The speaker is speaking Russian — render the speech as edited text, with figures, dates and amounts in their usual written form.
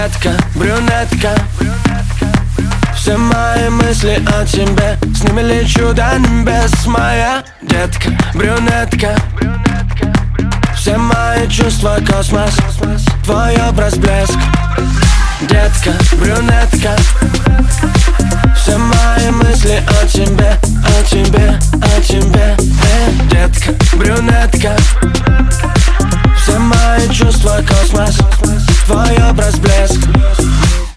детка, брюнетка. Все мои мысли о тебе, с ними лечу до небес. Моя детка, брюнетка. Все мои чувства космос, твой образ блеск. Детка, брюнетка. Все мои мысли о тебе, о тебе, о тебе.